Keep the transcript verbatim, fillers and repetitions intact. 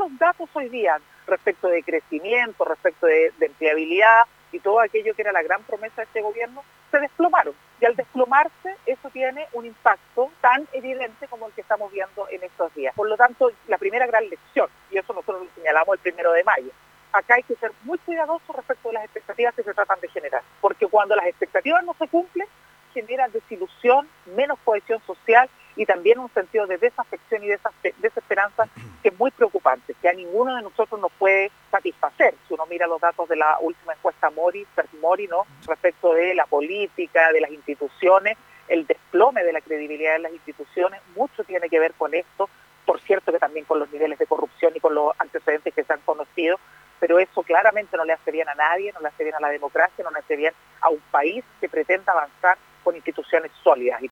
los datos hoy día respecto de crecimiento, respecto de, de empleabilidad y todo aquello que era la gran promesa de este gobierno, se desplomaron. Y al desplomarse, eso tiene un impacto tan evidente como el que estamos viendo en estos días. Por lo tanto, la primera gran lección, y eso nosotros lo señalamos el primero de mayo, acá hay que ser muy cuidadosos respecto de las expectativas que se tratan de generar, porque cuando las expectativas no se cumplen, generan desilusión, menos cohesión social y también un sentido de desafección y desesperanza que es muy preocupante, que a ninguno de nosotros nos puede satisfacer. Si uno mira los datos de la última encuesta Mori, Mori, ¿no?, respecto de la política, de las instituciones, el desplome de la credibilidad de las instituciones, mucho tiene que ver con esto, por cierto que también con los niveles de corrupción y con los antecedentes que se han conocido, pero eso claramente no le hace bien a nadie, no le hace bien a la democracia, no le hace bien a un país que pretenda avanzar con instituciones sólidas.